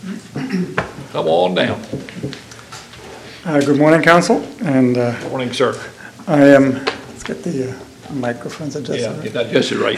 Come on down. Good morning, Council, and Morning, sir. I am, let's get the microphones adjusted. Yeah, get that adjusted right.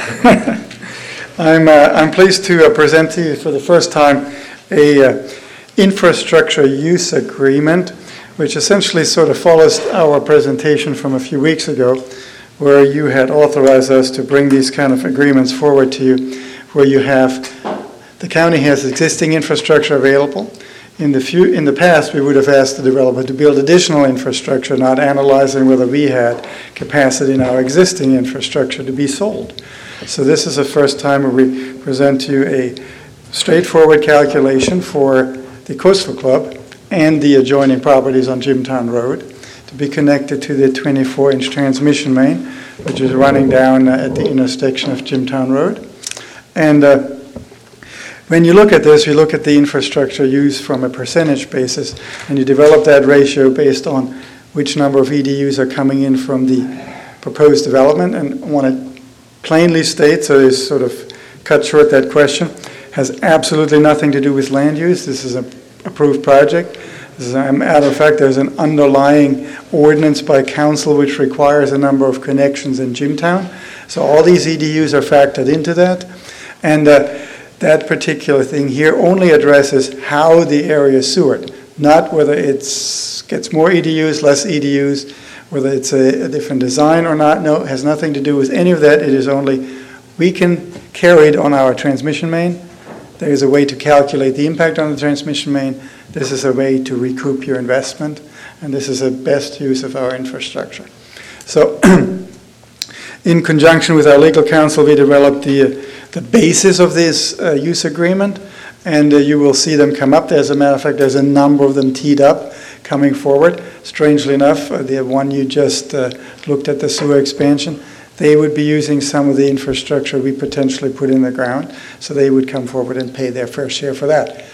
I'm pleased to present to you for the first time a infrastructure use agreement, which essentially sort of follows our presentation from a few weeks ago, where you had authorized us to bring these kind of agreements forward to you, where you have, the county has existing infrastructure available. In the past, we would have asked the developer to build additional infrastructure, not analyzing whether we had capacity in our existing infrastructure to be sold. So this is the first time where we present to you a straightforward calculation for the Coastal Club and the adjoining properties on Jimtown Road to be connected to the 24-inch transmission main, which is running down at the intersection of Jimtown Road. And when you look at this, you look at the infrastructure used from a percentage basis, and you develop that ratio based on which number of EDUs are coming in from the proposed development. And I want to plainly state, so to sort of cut short that question, has absolutely nothing to do with land use. This is an approved project. As a matter of fact, there's an underlying ordinance by council which requires a number of connections in Jimtown. So all these EDUs are factored into that. And that particular thing here only addresses how the area is sewered, not whether it gets more EDUs, less EDUs, whether it's a different design or not. No, it has nothing to do with any of that. It is only, we can carry it on our transmission main. There is a way to calculate the impact on the transmission main. This is a way to recoup your investment, and this is the best use of our infrastructure. So in conjunction with our legal counsel, we developed the basis of this use agreement, and you will see them come up. As a matter of fact, there's a number of them teed up coming forward. Strangely enough, the one you just looked at, the sewer expansion, they would be using some of the infrastructure we potentially put in the ground, so they would come forward and pay their fair share for that.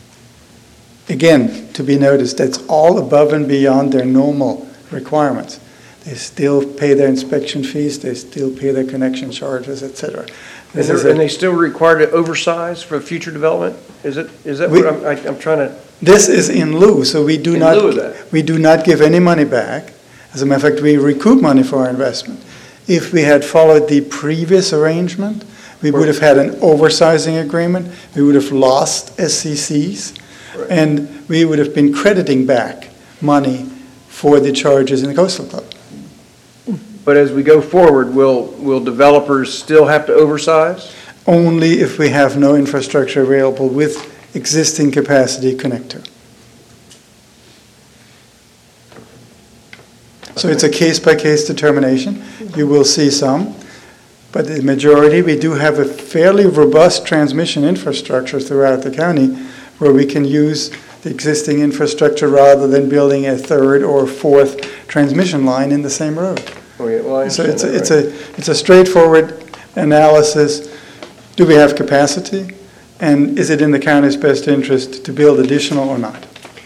Again, to be noticed, that's all above and beyond their normal requirements. They still pay their inspection fees, they still pay their connection charges, etc. And they still require to oversize for future development? Is that what I'm trying to? This is in lieu, so we do not give any money back. As a matter of fact, we recoup money for our investment. If we had followed the previous arrangement, we would have had an oversizing agreement. We would have lost SCCs, right, and we would have been crediting back money for the charges in the Coastal Club. But as we go forward, will developers still have to oversize? Only if we have no infrastructure available with existing capacity connector. So it's a case-by-case determination. You will see some, but the majority, we do have a fairly robust transmission infrastructure throughout the county where we can use the existing infrastructure rather than building a third or fourth transmission line in the same road. Oh, yeah. Well, so it's a straightforward analysis. Do we have capacity? And is it in the county's best interest to build additional or not?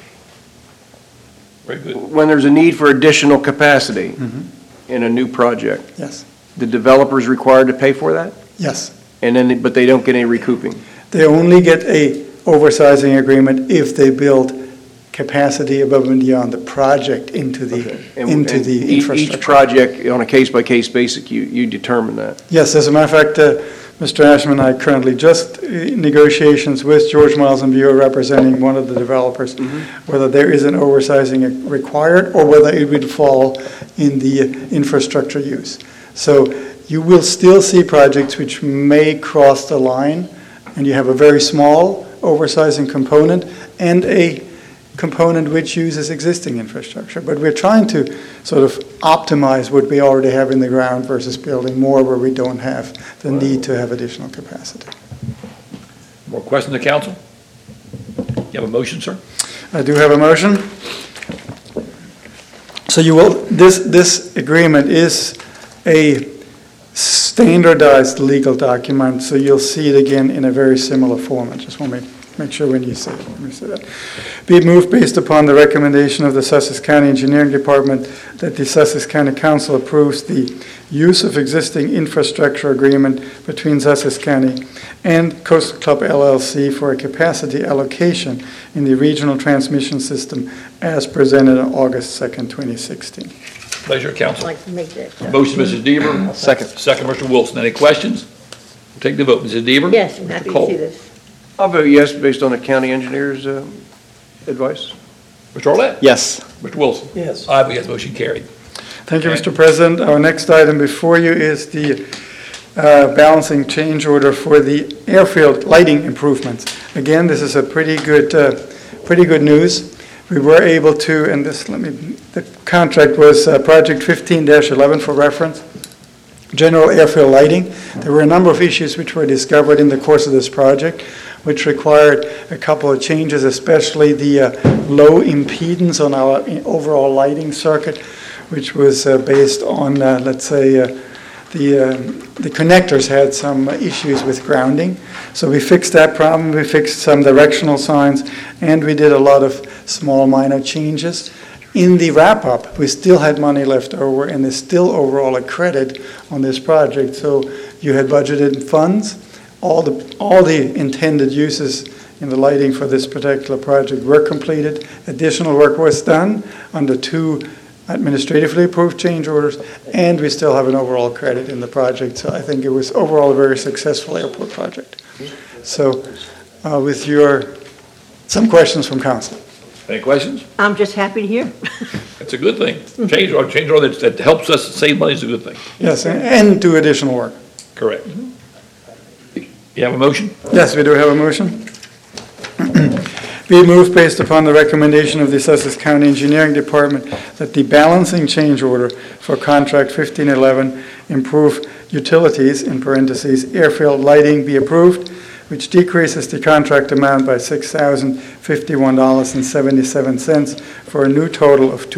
Very good. When there's a need for additional capacity in a new project, yes, the developer is required to pay for that? Yes. But they don't get any recouping? They only get a oversizing agreement if they build capacity above and beyond the project into the infrastructure. Each project, on a case-by-case basis, you determine that? Yes, as a matter of fact, Mr. Ashman and I currently just in negotiations with George Miles and Bureau representing one of the developers, whether there is an oversizing required or whether it would fall in the infrastructure use. So you will still see projects which may cross the line, and you have a very small oversizing component and a component which uses existing infrastructure. But we're trying to sort of optimize what we already have in the ground versus building more where we don't have the need to have additional capacity. More questions to council? You have a motion, sir? I do have a motion. So you will, this agreement is a standardized legal document, so you'll see it again in a very similar format. Just want to make sure when you say it, let me say that. Be it moved based upon the recommendation of the Sussex County Engineering Department that the Sussex County Council approves the use of existing infrastructure agreement between Sussex County and Coastal Club LLC for a capacity allocation in the regional transmission system as presented on August 2nd, 2016. Pleasure, I'd council. like to make that. Motion, Mrs. Deaver. Second. Second, Mr. Wilson. Any questions? We'll take the vote. Mrs. Deaver? Yes, I'm happy Mr. to Cole? see this. I'll vote yes based on the county engineer's advice. Mr. Arlett? Yes. Mr. Wilson? Yes. Aye, yes, motion carried. Thank you, Mr. President. Our next item before you is the balancing change order for the airfield lighting improvements. Again, this is a pretty good news. We were able to, and the contract was project 15-11 for reference, general airfield lighting. There were a number of issues which were discovered in the course of this project, which required a couple of changes, especially the low impedance on our overall lighting circuit, which was based on, the connectors had some issues with grounding. So we fixed that problem, we fixed some directional signs, and we did a lot of small minor changes. In the wrap-up, we still had money left over, and there's still overall a credit on this project. So you had budgeted funds. All the intended uses in the lighting for this particular project were completed. Additional work was done under 2 administratively approved change orders, and we still have an overall credit in the project. So I think it was overall a very successful airport project. So some questions from council. Any questions? I'm just happy to hear. It's a good thing. Change order that helps us save money is a good thing. Yes, and do additional work. Correct. You have a motion? Yes, we do have a motion. Be it moved based upon the recommendation of the Sussex County Engineering Department that the balancing change order for contract 1511 improve utilities, in parentheses, airfield lighting be approved, which decreases the contract amount by $6,051.77 for a new total of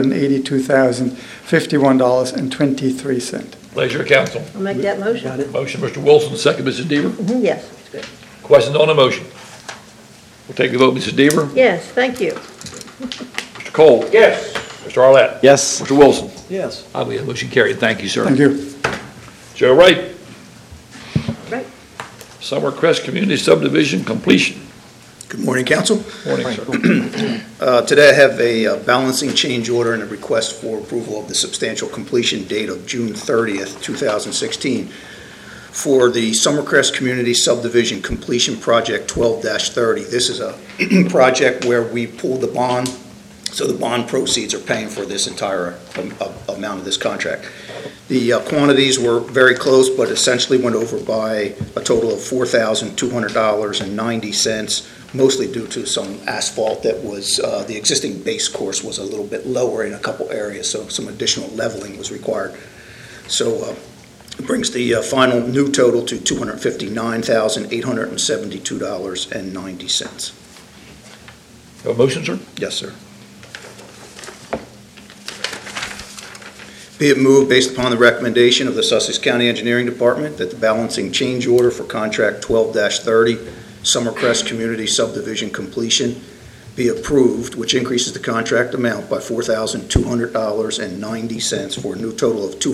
$282,051.23. Pleasure, council. I'll make that motion. Motion, Mr. Wilson, second, Mrs. Deaver. Mhm, yes, it's good. Questions on the motion? We'll take the vote, Mrs. Deaver. Yes, thank you. Mr. Cole? Yes. Mr. Arlett? Yes. Mr. Wilson? Yes. Aye, we have motion carried. Thank you, sir. Thank you. Joe Wright, Right. Summercrest Community Subdivision completion. Good morning, council. Morning, sir. Today I have a balancing change order and a request for approval of the substantial completion date of June 30th, 2016 for the Summercrest Community Subdivision Completion Project 12-30. This is a project where we pulled the bond, so the bond proceeds are paying for this entire amount of this contract. The quantities were very close, but essentially went over by a total of $4,200.90, mostly due to some asphalt that was, the existing base course was a little bit lower in a couple areas, so some additional leveling was required. So it brings the final new total to $259,872.90. Have a motion, sir? Yes, sir. Be it moved, based upon the recommendation of the Sussex County Engineering Department, that the balancing change order for contract 12-30, Summercrest Community Subdivision Completion, be approved, which increases the contract amount by $4,200.90 for a new total of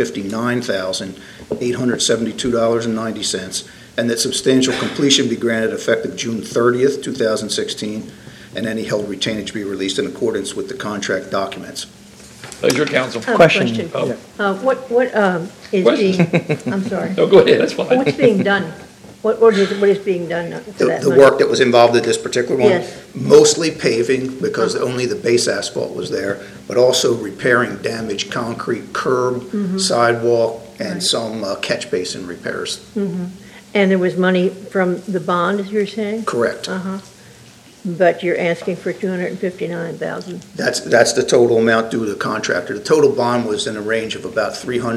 $259,872.90, and that substantial completion be granted effective June 30th, 2016, and any held retainage be released in accordance with the contract documents. Pleasure, council. I have a Question. Oh. What is Questions? being, I'm sorry. No, go ahead, that's fine. What's being done? What is being done for that The money? work that was involved in this particular one, Yes. mostly paving, because only the base asphalt was there, but also repairing damaged concrete curb, sidewalk, and Right. some catch basin repairs. And there was money from the bond, as you're saying? Correct. Uh-huh. But you're asking for $259,000. That's the total amount due to the contractor. The total bond was in a range of about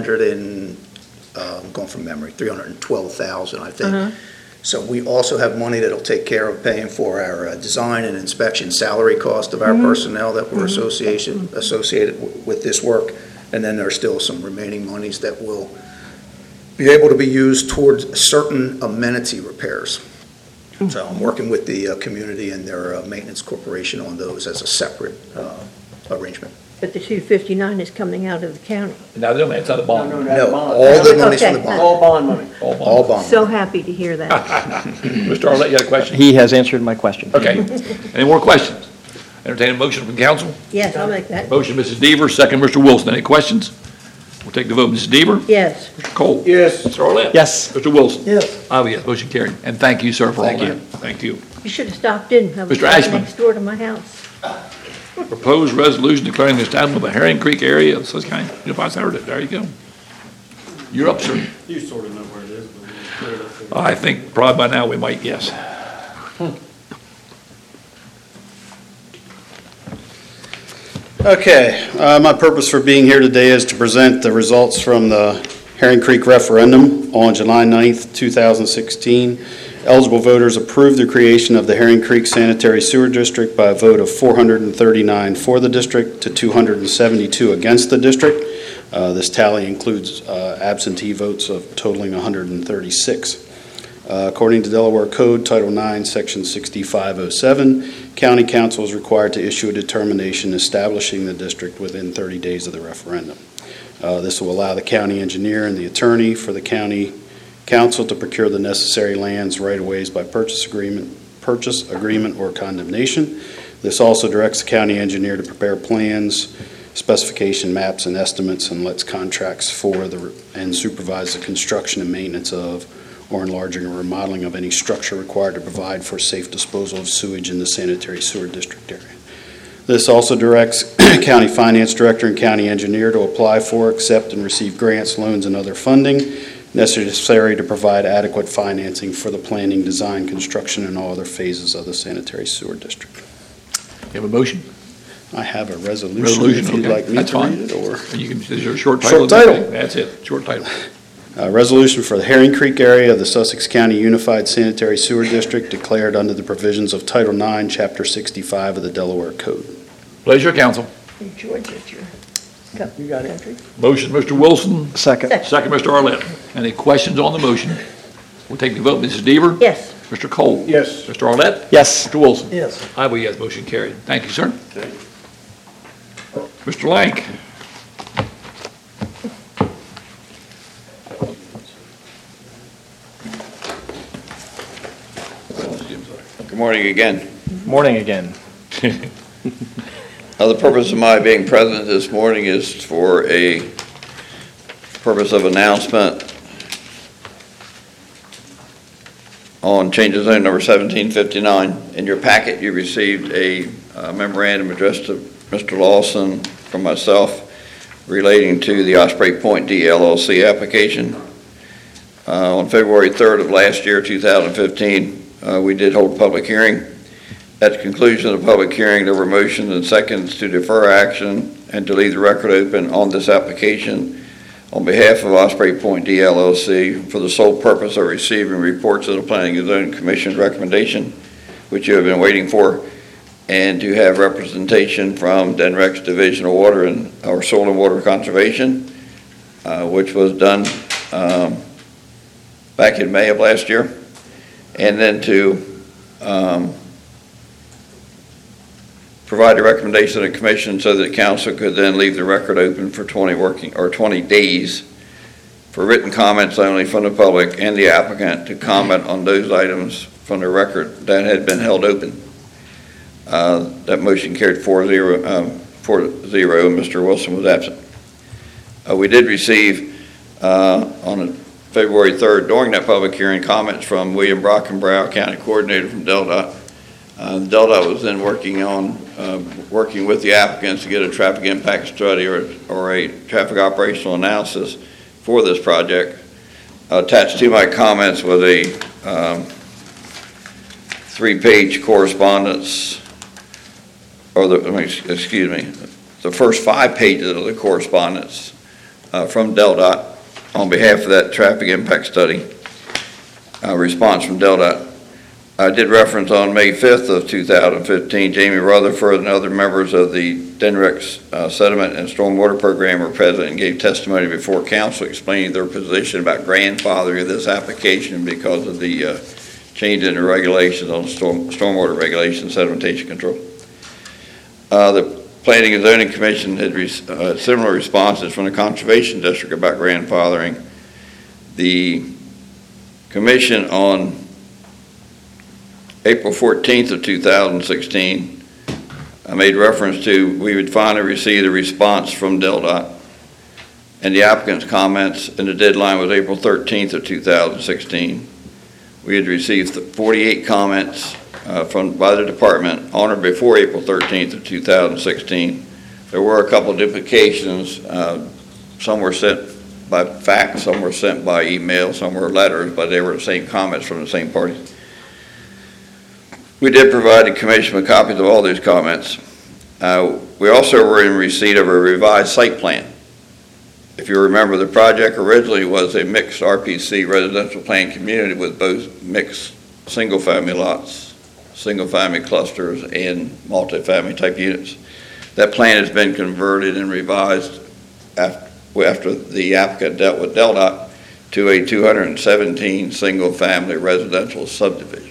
I'm going from memory, 312,000, I think. Uh-huh. So we also have money that'll take care of paying for our design and inspection salary cost of our personnel that were associated with this work. And then there's still some remaining monies that will be able to be used towards certain amenity repairs. So I'm working with the community and their maintenance corporation on those as a separate arrangement. But the 259 is coming out of the county. Now, it's not a bond. No, all the money's from the Okay. bond. All bond money. All bond. All bond. So happy to hear that. Mr. Arlett, you had a question? He has answered my question. Okay. Any more questions? Entertain a motion from council. Yes, I'll make that. Motion, Mrs. Deaver, second, Mr. Wilson. Any questions? We'll take the vote. Mrs. Deaver? Yes. Mr. Cole? Yes. Mr. Arlett? Yes. Mr. Wilson? Yes. I vote yes, motion carried. And thank you, sir, for all Thank that. you. Thank you. You should have stopped in. I was Mr. right Ashman. next door to my house. Proposed resolution declaring the establishment of a Herring Creek area of Susquehanna Unified Center. There you go. You're up, sir. You sort of know where it is, but we clear it up there. I think probably by now we might guess. Okay, my purpose for being here today is to present the results from the Herring Creek referendum on July 9th, 2016. Eligible voters approved the creation of the Herring Creek Sanitary Sewer District by a vote of 439 for the district to 272 against the district. This tally includes absentee votes of totaling 136. According to Delaware Code, Title 9, Section 6507, County Council is required to issue a determination establishing the district within 30 days of the referendum. This will allow the county engineer and the attorney for the county council to procure the necessary lands, right-of-ways by purchase agreement, or condemnation. This also directs the county engineer to prepare plans, specification maps, and estimates, and lets contracts for and supervise the construction and maintenance of, or enlarging or remodeling of any structure required to provide for safe disposal of sewage in the sanitary sewer district area. This also directs county finance director and county engineer to apply for, accept, and receive grants, loans, and other funding necessary to provide adequate financing for the planning, design, construction, and all other phases of the sanitary sewer district. You have a motion? I have a resolution Resolution, if you'd okay. like me That's to fine. read it, or... You can, is there a short title? Short title. That's it, short title. Resolution for the Herring Creek area of the Sussex County Unified Sanitary Sewer District declared under the provisions of Title 9, Chapter 65 of the Delaware Code. Pleasure, council. George, it's your You got it. country. Motion, Mr. Wilson. Second. Second, Mr. Arlett. Any questions on the motion? We'll take the vote. Mrs. Deaver? Yes. Mr. Cole? Yes. Mr. Arlett? Yes. Mr. Wilson? Yes. I vote yes, motion carried. Thank you, sir. Mr. Lank? Good morning again. Morning again. The purpose of my being present this morning is for a purpose of announcement on change of zone number 1759. In your packet, you received a memorandum addressed to Mr. Lawson from myself relating to the Osprey Point D LLC application. On February 3rd of last year, 2015, we did hold a public hearing. At the conclusion of the public hearing, there were motions and seconds to defer action and to leave the record open on this application on behalf of Osprey Point D LLC for the sole purpose of receiving reports of the Planning and Zoning Commission recommendation, which you have been waiting for, and to have representation from DENREC's Division of Water and our Soil and Water Conservation, which was done back in May of last year, and then to provide a recommendation to the commission so that council could then leave the record open for 20 days for written comments only from the public and the applicant to comment on those items from the record that had been held open. That motion carried 4-0, and Mr. Wilson was absent. We did receive on February 3rd, during that public hearing, comments from William Brockenbrow, County Coordinator from DelDOT. DelDOT was then working with the applicants to get a traffic impact study or a traffic operational analysis for this project. Attached to my comments was a 3-page correspondence, or the first 5 pages of the correspondence from DelDOT on behalf of that traffic impact study. Response from DelDOT. I did reference on May 5th of 2015, Jamie Rutherford and other members of the DENREC's Sediment and Stormwater Program were present and gave testimony before council explaining their position about grandfathering of this application because of the change in the regulations on stormwater regulation, sedimentation control. The Planning and Zoning Commission had similar responses from the Conservation District about grandfathering. The Commission on April 14th of 2016 made reference to we would finally receive a response from DelDOT, and the applicant's comments, and the deadline was April 13th of 2016. We had received 48 comments by the department on or before April 13th of 2016. There were a couple of duplications. Some were sent by fax, some were sent by email, some were letters, but they were the same comments from the same parties. We did provide the commission with copies of all these comments. We also were in receipt of a revised site plan. If you remember, the project originally was a mixed RPC residential plan community with both mixed single-family lots, single-family clusters, and multifamily type units. That plan has been converted and revised after the applicant dealt with DelDOT to a 217 single-family residential subdivision.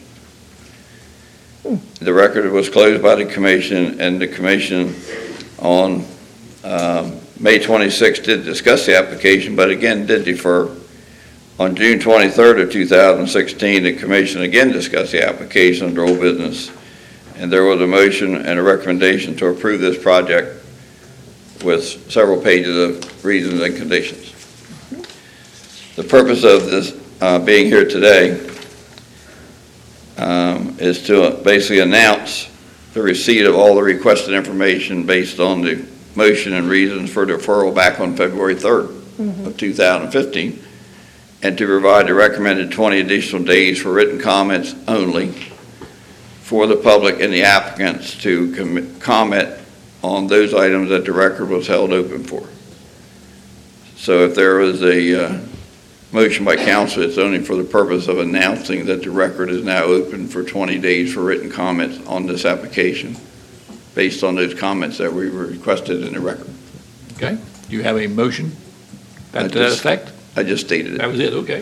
The record was closed by the commission, and the commission on May 26th did discuss the application, but again did defer. On June 23rd of 2016, the commission again discussed the application under old business, and there was a motion and a recommendation to approve this project with several pages of reasons and conditions. The purpose of this being here today is to basically announce the receipt of all the requested information based on the motion and reasons for deferral back on February 3rd of 2015, and to provide the recommended 20 additional days for written comments only for the public and the applicants to comment on those items that the record was held open for. So if there was a motion by council, it's only for the purpose of announcing that the record is now open for 20 days for written comments on this application based on those comments that we requested in the record. Okay, do you have a motion to that effect? I just stated That it. was it, okay.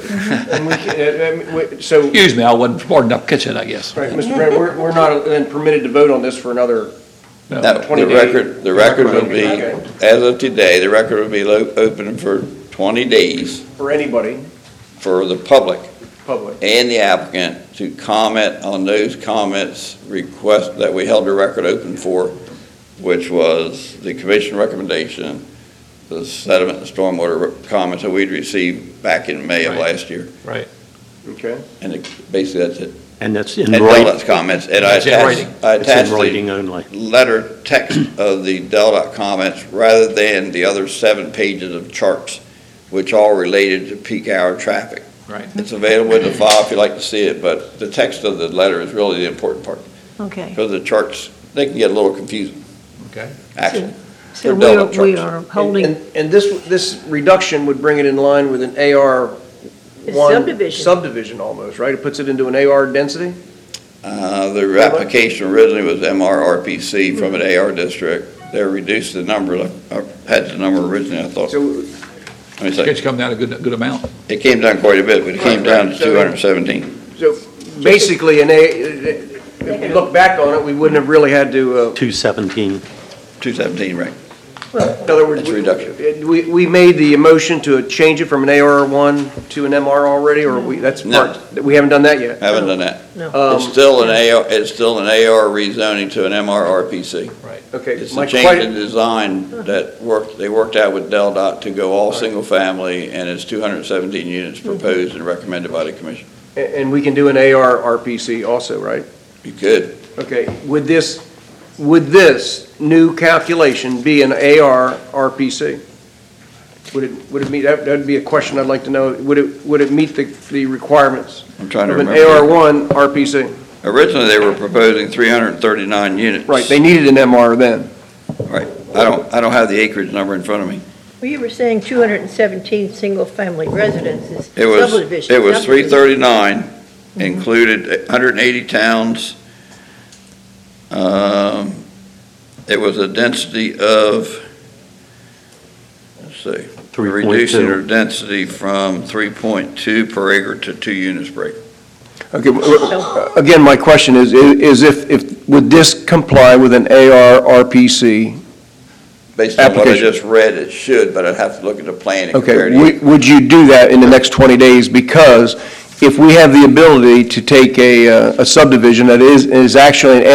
And so, Excuse me, I wasn't smart enough to catch it, I guess. right, Mr. Brand, we're not then permitted to vote on this for another No, 20 the record would be, Okay. as of today, the record would be open for 20 days for anybody, for the public public. and the applicant to comment on those comments request that we held the record open for, which was the commission recommendation, the sediment and stormwater comments that we'd received back in May of Right. last year. Right. Okay. And basically that's it. And that's in And writing. DelDOT's comments, and I It's in attached, writing. I It's attached in writing the only. letter text of the DelDOT comments rather than the other 7 pages of charts, which all related to peak hour traffic. Right. It's available in the file if you'd like to see it, but the text of the letter is really the important part, Okay. because the charts, they can get a little confusing, Okay. actually. So They're DelDOT we charts. are holding, And this reduction would bring it in line with an AR It's one subdivision. subdivision almost, right? It puts it into an AR density? The application originally was MRRPC from an AR district. They reduced the number, I had the number originally, I thought. So, Let me say, It's come down a good amount. it came down quite a bit, but it came down to 217. so basically, if you look back on it, we wouldn't have really had to, 217. 217, right. in other words, It's a reduction. we made the motion to change it from an AR1 to an MR already, or that's No. part, we haven't done that yet? Haven't done that. no. It's still an AR rezoning to an MRRPC. Okay. It's my a change in design that they worked out with DelDOT to go all single family, and it's 217 units proposed and recommended by the commission. And we can do an AR RPC also, right? You could. Okay, would this new calculation be an AR RPC? Would it meet, that'd be a question I'd like to know, would it meet the requirements I'm trying to of an remember. AR1 RPC? Originally, they were proposing 339 units. Right, they needed an MR then. Right. I don't have the acreage number in front of me. Well, you were saying 217 single-family residences. It was subdivision. 339, included 180 towns. It was a density of, let's see, 3.2. reducing their density from 3.2 per acre to 2 units per acre. Okay, again, my question is if, would this comply with an AR-RPC? Based on what I Application. just read, it should, but I'd have to look at the plan and Okay, compare it. would you do that in the next 20 days? Because if we have the ability to take a subdivision that is actually an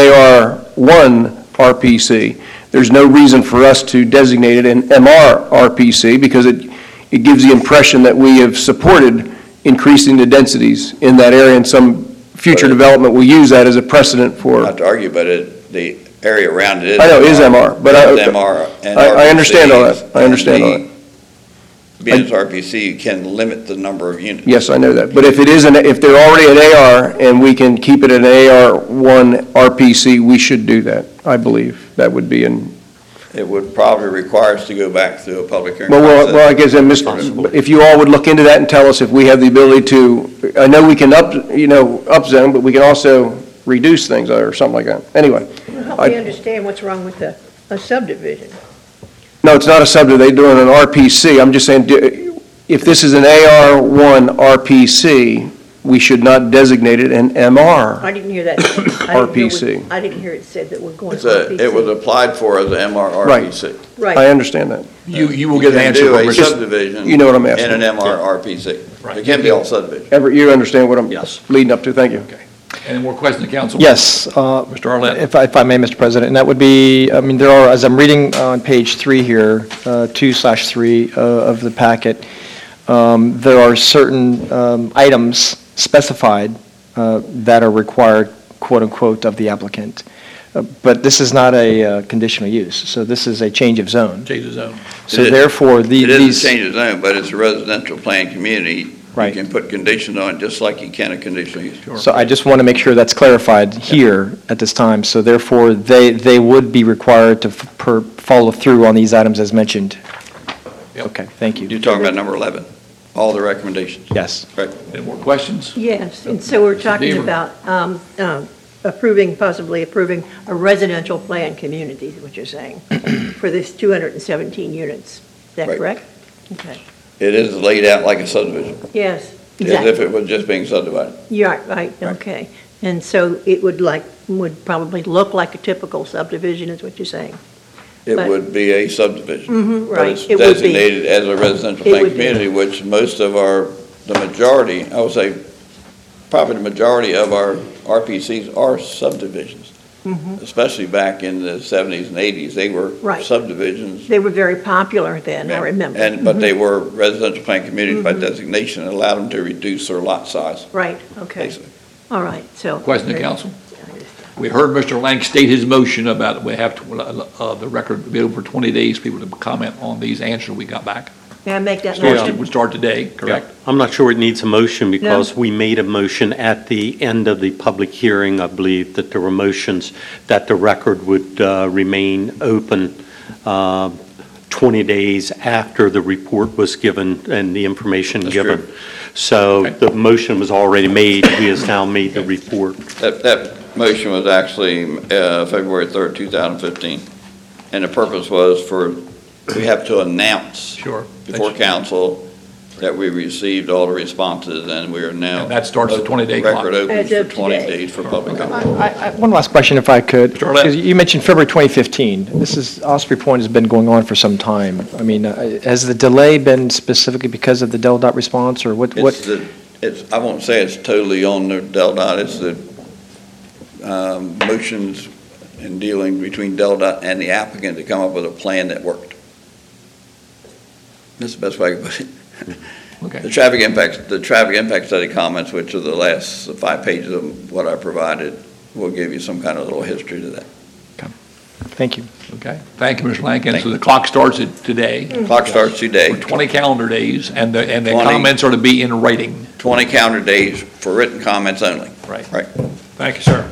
AR1 RPC, there's no reason for us to designate it an MR RPC because it gives the impression that we have supported increasing the densities in that area, and some future development will use that as a precedent for. Not to argue, but the area around it is. I know, it is MR, but It's MR and I understand all that. RPCs, I understand all and Being as RPC, you can limit the number of units. Yes, I know that. But if if they're already an AR and we can keep it an AR1 RPC, we should do that, I believe. That would be It would probably require us to go back through a public hearing well, process. I guess, if you all would look into that and tell us if we have the ability to, I know we can upzone, but we can also reduce things or something like that. Anyway. Help me understand what's wrong with a subdivision. No, it's not a subdivision, they're doing an RPC. I'm just saying, if this is an AR1 RPC, we should not designate it an MR. I didn't hear that. RPC. I didn't hear it said that we're going It RPC. was applied for as an MR RPC. I Right. understand that. You will get an can answer. do from a Richard. subdivision. You know what I'm asking. And an MR RPC. Right. It can be all subdivision. You understand what I'm Yes. leading up to? Thank you. Okay. Any more questions, council? Yes. Mr. Arlett. If I may, Mr. President, and that would be, I mean, there are, as I'm reading on page 3 here, 2/3 of the packet, there are certain items specified that are required, quote-unquote, of the applicant. But this is not a conditional use, so this is a change of zone. Change the zone. So It is- therefore, It these... is a change of zone, but it's a residential plan community. Right. You can put conditions on it just like you can a conditional use. So I just want to make sure that's clarified here at this time. So therefore, they would be required to follow through on these items as mentioned. Yep. Okay, thank you. You're talking about number 11, all the recommendations. Yes. Right. Any more questions? Yes, and so we're talking Deaver. about possibly approving a residential plan community, is what you're saying, for this 217 units. Is that Right. correct? Okay. It is laid out like a subdivision, Yes, as if exactly. it was just being subdivided. Yeah, right, okay. And so it would probably look like a typical subdivision, is what you're saying? It But- would be a subdivision. Mhm, But right, it's it would be. designated as a residential It plan would be. community, which most of the majority, I would say, probably the majority of our RPCs are subdivisions. Especially back in the 70s and 80s, they were Right. subdivisions. They were very popular then, I remember. But they were residential plan communities by designation, and allowed them to reduce their lot size, Right, okay. basically. All right, so. Question to council? We heard Mr. Lang state his motion about we have the record available for 20 days, people to comment on these answers we got back. May I make that Starts- motion? Would start today, correct? I'm not sure it needs a motion because we made a motion at the end of the public hearing, I believe, that there were motions that the record would remain open 20 days after the report was given and the information That's given. true. So Okay. the motion was already made. He has now made the report. That motion was actually February 3rd, 2015. And the purpose was we have to announce Sure. before council that we received all the responses, and we are now. And that starts the 20-day clock. Record opens As for of 20 today. days for public comment. One last question, if I could. Mr. Arlett. Because you mentioned February 2015. Osprey Point has been going on for some time. I mean, has the delay been specifically because of the Del Dot response, or what? I won't say it's totally on the Del Dot, it's the motions in dealing between Del Dot and the applicant to come up with a plan that worked. That's the best way I can put it. Okay. The traffic impact study comments, which are the last 5 pages of what I provided, will give you some kind of little history to that. Thank you. Okay. Thank you, Mr. Lang. And Thank so the clock starts today Clock starts today, for 20 calendar days, and the 20. comments are to be in writing. 20 calendar days for written comments only. Right. Right. Thank you, sir.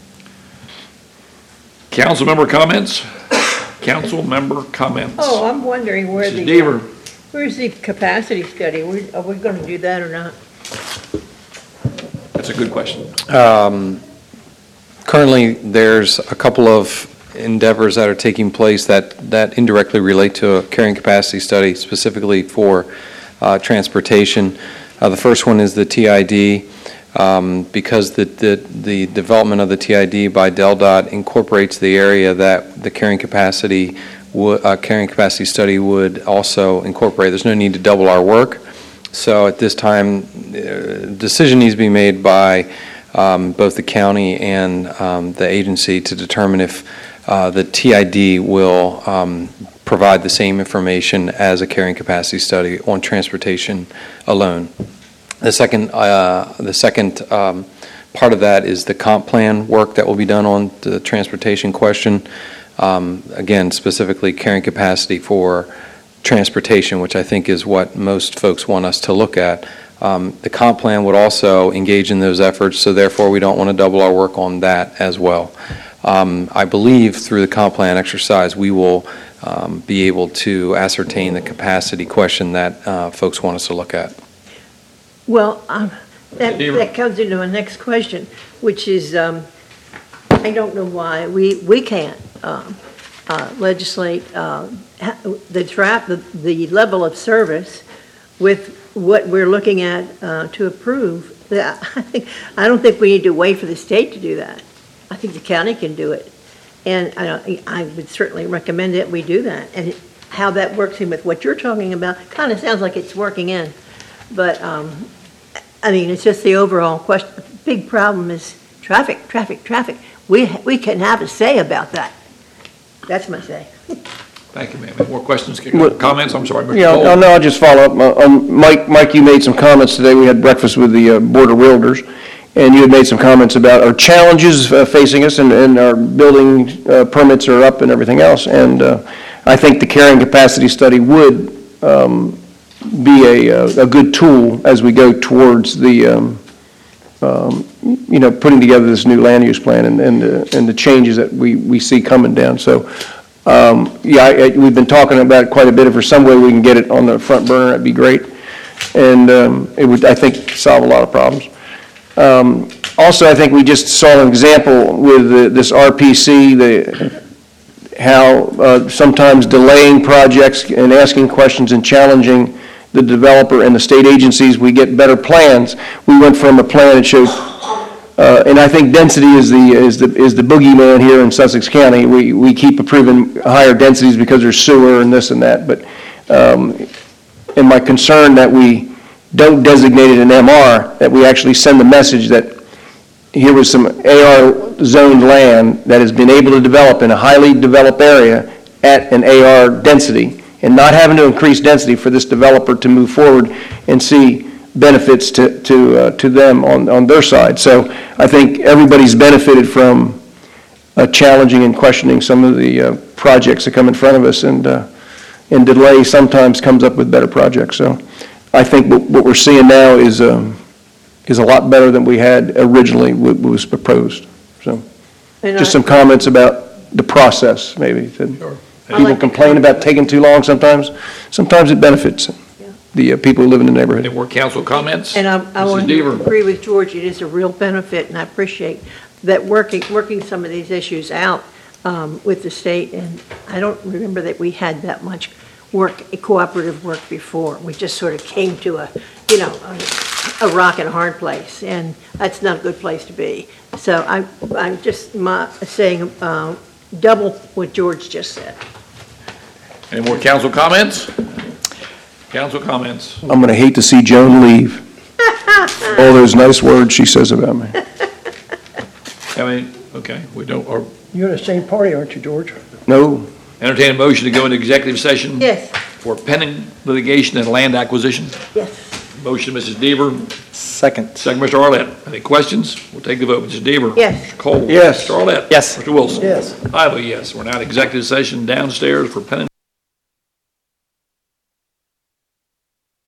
Council member comments? Council member comments? Oh, I'm wondering where Mrs. the, Deaver. where's the capacity study? Are we going to do that or not? That's a good question. Currently, there's a couple of endeavors that are taking place that indirectly relate to a carrying capacity study, specifically for transportation. The first one is the TID. because the development of the TID by DelDOT incorporates the area that the carrying capacity study would also incorporate. There's no need to double our work. So at this time, decision needs to be made by both the county and the agency to determine if the TID will provide the same information as a carrying capacity study on transportation alone. The second part of that is the comp plan work that will be done on the transportation question. Again, specifically carrying capacity for transportation, which I think is what most folks want us to look at. The comp plan would also engage in those efforts, so therefore we don't want to double our work on that as well. I believe through the comp plan exercise, we will be able to ascertain the capacity question that folks want us to look at. Well, that comes into my next question, which is, I don't know why we can't legislate the level of service with what we're looking at to approve. I don't think we need to wait for the state to do that. I think the county can do it. And I would certainly recommend that we do that. And how that works in with what you're talking about kind of sounds like it's working in. But, I mean, it's just the overall question. The big problem is traffic. We can have a say about that. That's my say. Thank you, ma'am. Any more questions, comments? I'm sorry, Mr. Yeah, Cole. no, I'll just follow up. Mike, you made some comments today. We had breakfast with the Board of Realtors, and you had made some comments about our challenges facing us, and our building permits are up and everything else. And I think the carrying capacity study would be a good tool as we go towards the, putting together this new land use plan and the changes that we see coming down. So, we've been talking about it quite a bit. If there's some way we can get it on the front burner, that'd be great. And it would, I think, solve a lot of problems. Also, I think we just saw an example with this RPC, how sometimes delaying projects and asking questions and challenging the developer and the state agencies, we get better plans. We went from a plan that showed, and I think density is the boogeyman here in Sussex County. We keep approving higher densities because there's sewer and this and that, but and my concern that we don't designate it an MR, that we actually send the message that here was some AR zoned land that has been able to develop in a highly developed area at an AR density, and not having to increase density for this developer to move forward and see benefits to them on their side. So I think everybody's benefited from challenging and questioning some of the projects that come in front of us, and delay sometimes comes up with better projects. So I think what we're seeing now is a lot better than we had originally was proposed. So just some comments about the process, maybe. Sure. People complain about taking too long sometimes. Sometimes it benefits the people who live in the neighborhood. Any more council comments? And I want Mrs. to Deaver. agree with George. It is a real benefit, and I appreciate that working some of these issues out with the state. And I don't remember that we had that much cooperative work before. We just sort of came to a rock and a hard place, and that's not a good place to be. So I'm just saying double what George just said. Any more council comments? Council comments. I'm going to hate to see Joan leave. All those nice words she says about me. Okay, we don't, or You're in the same party, aren't you, George? No. entertain a motion to go into executive session? Yes, For pending litigation and land acquisition. yes. Motion, Mrs. Deaver. Second. Second, Mr. Arlett. Any questions? We'll take the vote. Mrs. Deaver. Yes. Mr. Cole. Yes. Mr. Arlett. Yes. Mr. Wilson. Yes. I vote yes. We're now in executive session downstairs for pending